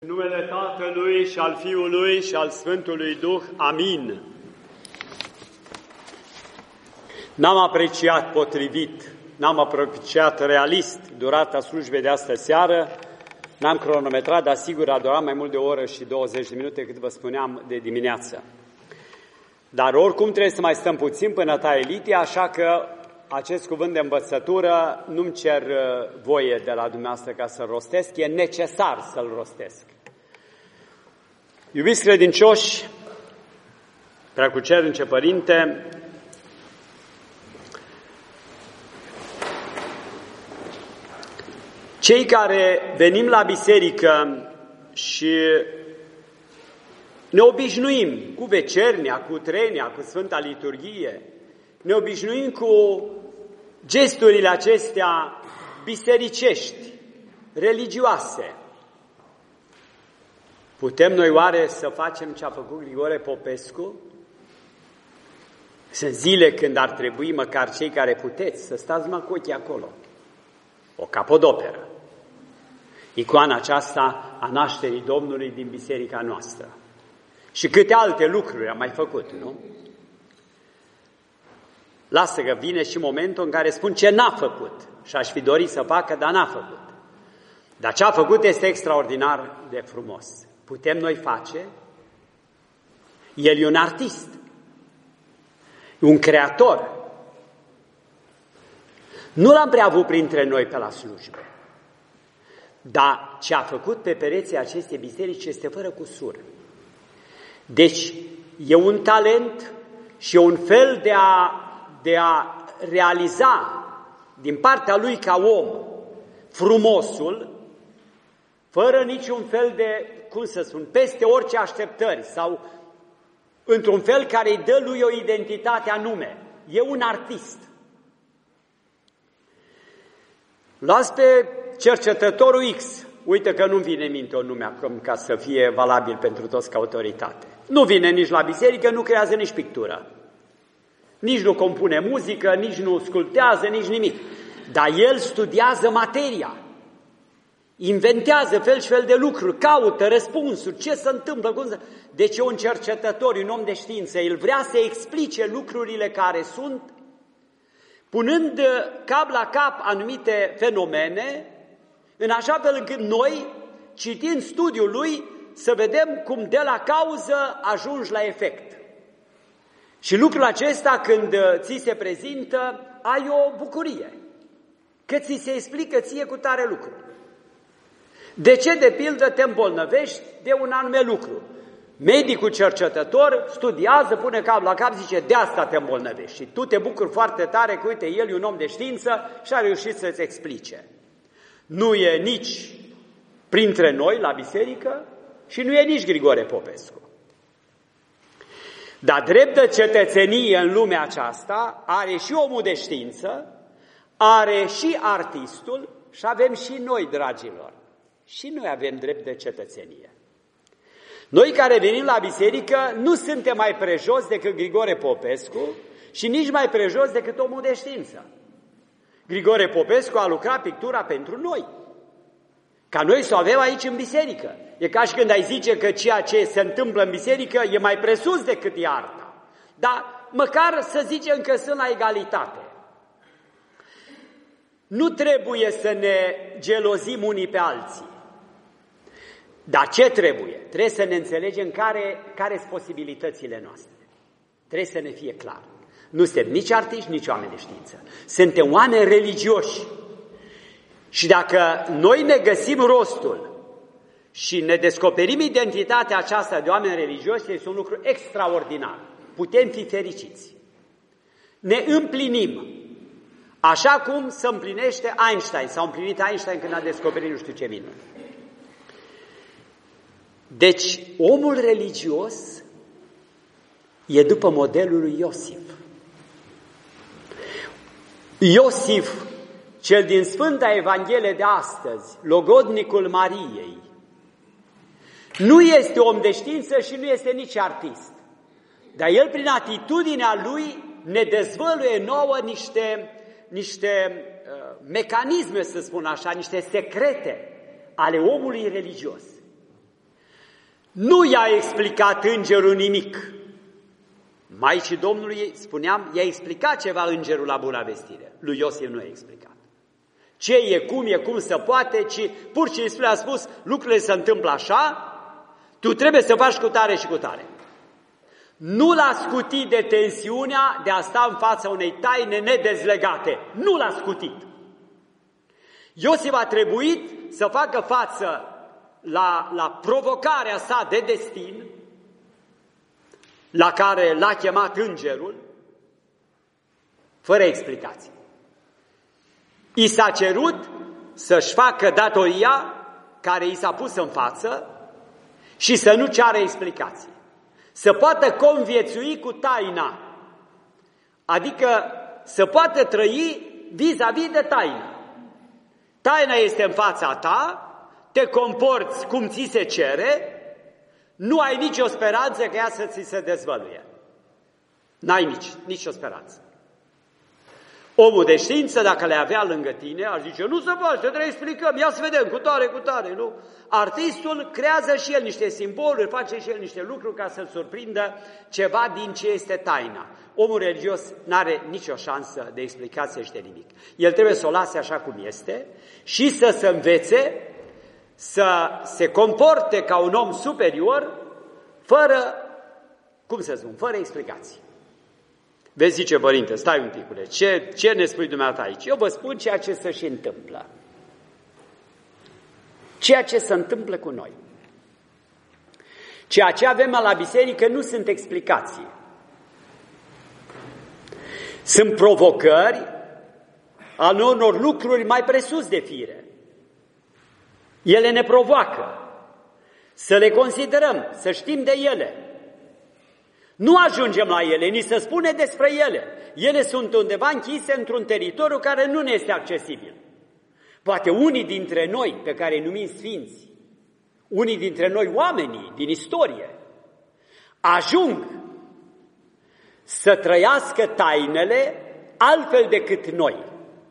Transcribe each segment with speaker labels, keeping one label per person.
Speaker 1: În numele Tatălui și al Fiului și al Sfântului Duh. Amin. N-am apreciat potrivit, n-am apreciat realist durata slujbei de astă seară, n-am cronometrat, dar sigur a durat mai mult de o oră și 20 de minute, cât vă spuneam, de dimineață. Dar oricum trebuie să mai stăm puțin până taie litia, așa că acest cuvânt de învățătură nu-mi cer voie de la dumneavoastră ca să-l rostesc, e necesar să-l rostesc. Iubiți credincioși, Preacucernice Părinte, cei care venim la biserică și ne obișnuim cu vecernia, cu trenia, cu Sfânta Liturghie, ne obișnuim cu gesturile acestea bisericești, religioase. Putem noi oare să facem ce a făcut Grigore Popescu? Sunt zile când ar trebui, măcar cei care puteți, să stați numai cu ochii acolo. O capodoperă. Icoana aceasta a nașterii Domnului din biserica noastră. Și câte alte lucruri am mai făcut, nu? Lasă că vine și momentul în care spun ce n-a făcut. Și aș fi dorit să facă, dar n-a făcut. Dar ce a făcut este extraordinar de frumos. Putem noi face? El e un artist, un creator. Nu l-am prea avut printre noi pe la slujbe. Dar ce a făcut pe pereții acestei biserici este fără cusur. Deci e un talent și e un fel de a realiza din partea lui ca om frumosul, fără niciun fel de, peste orice așteptări sau într-un fel care îi dă lui o identitate anume. E un artist. Luați pe cercetătorul X. Uite că nu-mi vine în minte un nume acum ca să fie valabil pentru toți ca autoritate. Nu vine nici la biserică, nu creează nici pictură. Nici nu compune muzică, nici nu sculptează, nici nimic. Dar el studiază materia. Inventează fel și fel de lucruri, caută răspunsuri, ce se întâmplă. Deci e un cercetător, un om de știință. El vrea să explice lucrurile care sunt, punând cap la cap anumite fenomene, în așa fel încât noi, citind studiul lui, să vedem cum de la cauză ajungi la efect. Și lucrul acesta, când ți se prezintă, ai o bucurie, că ți se explică ție cu tare lucru. De ce, de pildă, te îmbolnăvești de un anume lucru? Medicul cercetător studiază, pune cap la cap, zice, de asta te îmbolnăvești. Și tu te bucuri foarte tare că, uite, el e un om de știință și a reușit să-ți explice. Nu e nici printre noi la biserică și nu e nici Grigore Popescu. Dar drept de cetățenie în lumea aceasta are și omul de știință, are și artistul și avem și noi, dragilor. Și noi avem drept de cetățenie. Noi care venim la biserică nu suntem mai prejos decât Grigore Popescu și nici mai prejos decât omul de știință. Grigore Popescu a lucrat pictura pentru noi, ca noi să o avem aici în biserică. E ca și când ai zice că ceea ce se întâmplă în biserică e mai presus decât e arta. Dar măcar să zicem că sunt la egalitate. Nu trebuie să ne gelozim unii pe alții. Dar ce trebuie? Trebuie să ne înțelegem care sunt posibilitățile noastre. Trebuie să ne fie clar. Nu suntem nici artiști, nici oameni de știință. Suntem oameni religioși. Și dacă noi ne găsim rostul și ne descoperim identitatea aceasta de oameni religioși, este un lucru extraordinar. Putem fi fericiți. Ne împlinim. Așa cum se împlinește Einstein. S-a împlinit Einstein când a descoperit nu știu ce minune. Deci, omul religios e după modelul lui Iosif. Iosif, cel din Sfânta Evanghelie de astăzi, logodnicul Mariei, nu este om de știință și nu este nici artist. Dar el, prin atitudinea lui, ne dezvăluie nouă niște mecanisme, să spun așa, niște secrete ale omului religios. Nu i-a explicat îngerul nimic. Maicii Domnului, spuneam, i-a explicat ceva îngerul la Buna Vestire. Lui Iosif nu i-a explicat. Ce e, cum se poate, ci pur și simplu a spus, lucrurile se întâmplă așa, tu trebuie să faci cu tare și cu tare. Nu l-a scutit de tensiunea de a sta în fața unei taine nedezlegate. Nu l-a scutit. Iosif a trebuit să facă față la provocarea sa de destin, la care l-a chemat îngerul, fără explicații. I s-a cerut să-și facă datoria care i s-a pus în față și să nu ceară explicații. Să poată conviețui cu taina, adică să poată trăi vis-a-vis de taină. Taina este în fața ta, te comporți cum ți se cere, nu ai nicio speranță că ea să ți se dezvăluie. N-ai nicio speranță. Omul de știință, dacă le avea lângă tine, ar zice, nu se poate, trebuie să explicăm, ia să vedem, cu tare, nu? Artistul creează și el niște simboluri, face și el niște lucruri ca să-l surprindă ceva din ce este taina. Omul religios n-are nicio șansă de explicație și de nimic. El trebuie să o lase așa cum este și să se învețe să se comporte ca un om superior, fără, fără explicații. Vezi, zice, părinte, stai un picule, ce ne spui dumneata aici? Eu vă spun ceea ce se și întâmplă. Ceea ce se întâmplă cu noi. Ceea ce avem la biserică nu sunt explicații. Sunt provocări ale unor lucruri mai presus de fire. Ele ne provoacă să le considerăm, să știm de ele. Nu ajungem la ele, ni se spune despre ele. Ele sunt undeva închise într-un teritoriu care nu ne este accesibil. Poate unii dintre noi, pe care îi numim sfinți, unii dintre noi oamenii din istorie, ajung să trăiască tainele altfel decât noi.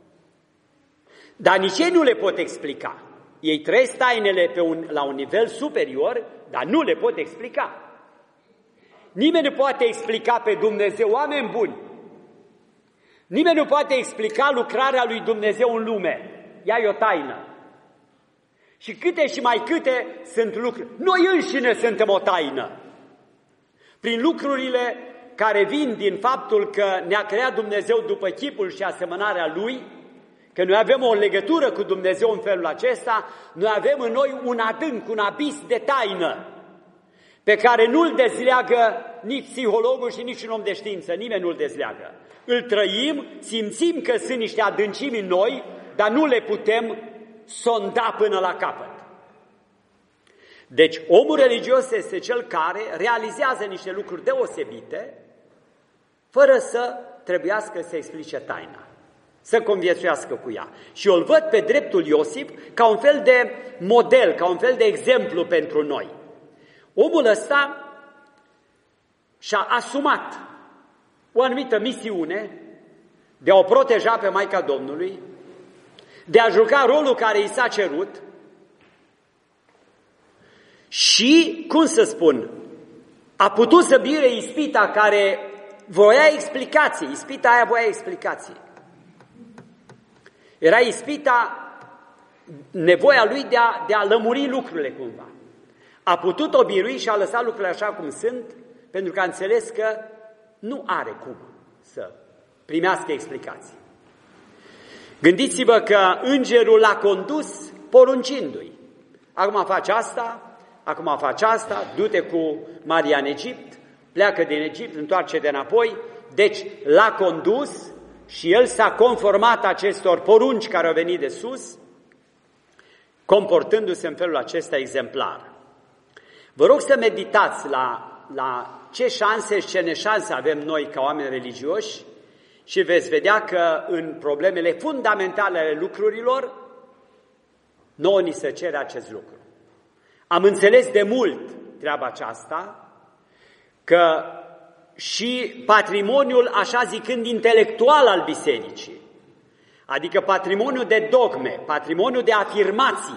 Speaker 1: Dar nici ei nu le pot explica. Ei trăiesc tainele la un nivel superior, dar nu le pot explica. Nimeni nu poate explica pe Dumnezeu, oameni buni. Nimeni nu poate explica lucrarea lui Dumnezeu în lume. Ea e o taină. Și câte și mai câte sunt lucruri. Noi înșine suntem o taină. Prin lucrurile care vin din faptul că ne-a creat Dumnezeu după chipul și asemănarea Lui, că noi avem o legătură cu Dumnezeu în felul acesta, noi avem în noi un adânc, un abis de taină, pe care nu-l dezleagă nici psihologul și nici un om de știință, nimeni nu-l dezleagă. Îl trăim, simțim că sunt niște adâncimi în noi, dar nu le putem sonda până la capăt. Deci, omul religios este cel care realizează niște lucruri deosebite, fără să trebuiască să explice taina, să conviețuiască cu ea. Și eu îl văd pe dreptul Iosif ca un fel de model, ca un fel de exemplu pentru noi. Omul ăsta și-a asumat o anumită misiune de a o proteja pe Maica Domnului, de a juca rolul care i s-a cerut și, cum să spun, a putut să bire ispita care voia explicații. Ispita aia voia explicații. Era ispita, nevoia lui de a lămuri lucrurile cumva. A putut-o birui și a lăsat lucrurile așa cum sunt, pentru că a înțeles că nu are cum să primească explicații. Gândiți-vă că îngerul l-a condus poruncindu-i. Acum faci asta, du-te cu Maria în Egipt, pleacă din Egipt, întoarce-te înapoi. Deci l-a condus și el s-a conformat acestor porunci care au venit de sus, comportându-se în felul acesta exemplar. Vă rog să meditați la ce șanse și ce neșanse avem noi ca oameni religioși și veți vedea că în problemele fundamentale ale lucrurilor, nouă ni se cere acest lucru. Am înțeles de mult treaba aceasta, că și patrimoniul, așa zicând, intelectual al bisericii, adică patrimoniul de dogme, patrimoniul de afirmații,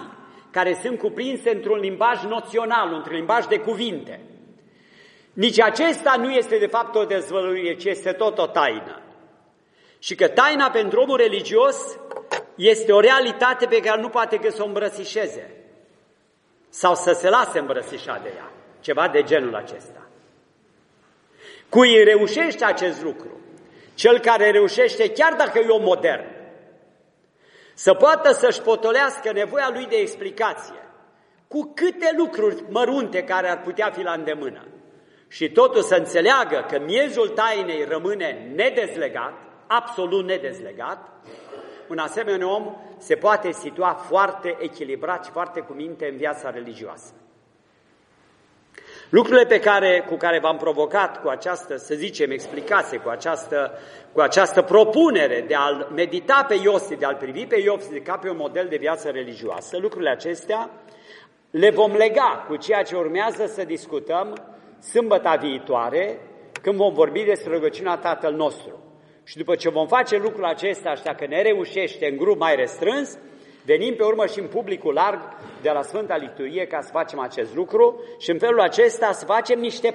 Speaker 1: care sunt cuprinse într-un limbaj noțional, într-un limbaj de cuvinte. Nici acesta nu este de fapt o dezvăluire, ci este tot o taină. Și că taina pentru omul religios este o realitate pe care nu poate că să o îmbrățișeze sau să se lase îmbrățișat de ea, ceva de genul acesta. Cui reușește acest lucru? Cel care reușește, chiar dacă e om modern, să poată să-și potolească nevoia lui de explicație cu câte lucruri mărunte care ar putea fi la îndemână și totul să înțeleagă că miezul tainei rămâne nedezlegat, absolut nedezlegat, un asemenea om se poate situa foarte echilibrat și foarte cu minte în viața religioasă. Lucrurile cu care v-am provocat cu această, să zicem, explicație, cu această propunere de a-l medita pe Iosif, de a-l privi pe Iosif ca pe un model de viață religioasă, lucrurile acestea le vom lega cu ceea ce urmează să discutăm sâmbăta viitoare, când vom vorbi despre rugăciunea Tatăl nostru. Și după ce vom face lucrul acesta și dacă ne reușește în grup mai restrâns, venim pe urmă și în publicul larg de la Sfânta Liturghie ca să facem acest lucru și în felul acesta să facem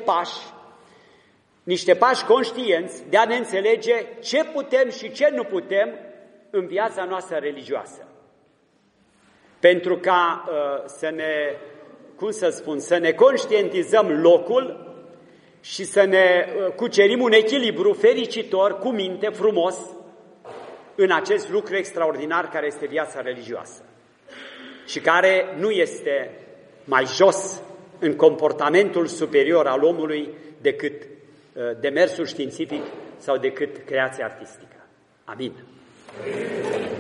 Speaker 1: niște pași conștienți de a ne înțelege ce putem și ce nu putem în viața noastră religioasă. Pentru ca să ne conștientizăm locul și să ne cucerim un echilibru fericitor, cu minte, frumos, în acest lucru extraordinar care este viața religioasă și care nu este mai jos în comportamentul superior al omului decât demersul științific sau decât creația artistică. Amin.